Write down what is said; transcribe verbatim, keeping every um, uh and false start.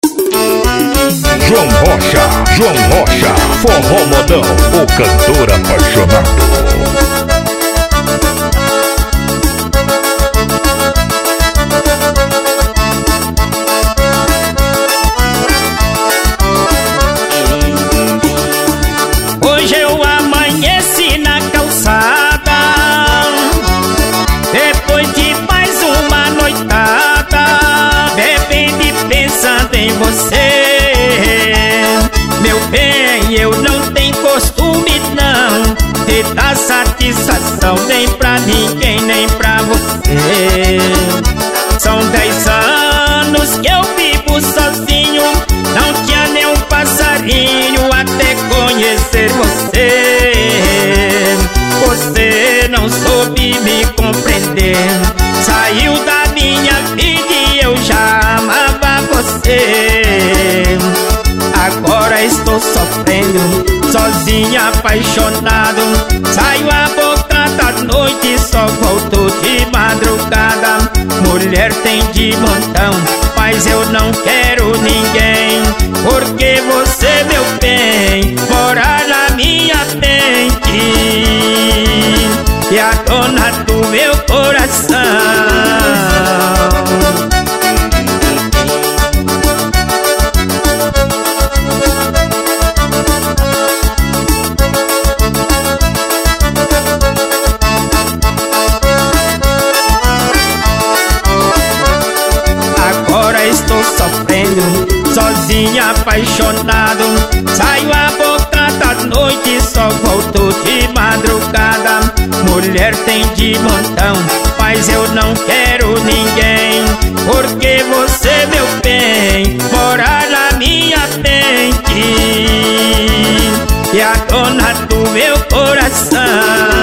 João Rocha, João Rocha, forró modão, o cantor apaixonado. Hoje eu amanheci na calçada, depois de mais uma noitada, bebendo e pensando em você. Meu bem, eu não tenho costume não de dar satisfação nem pra ninguém, nem pra você. São dez anos que eu vivo sozinho, não tinha nem um passarinho até conhecer você. Você não soube me compreender, saiu da minha vida e eu já amava você. Agora estou sofrendo, sozinho, apaixonado. Saio a boca da noite e só volto de madrugada. Mulher tem de montão, mas eu não quero ninguém, porque você, meu bem, mora na minha mente e a dona do meu coração. Estou sofrendo, sozinho, apaixonado. Saio a boca da noite e só volto de madrugada. Mulher tem de montão, mas eu não quero ninguém, porque você, meu bem, mora na minha mente e a dona do meu coração.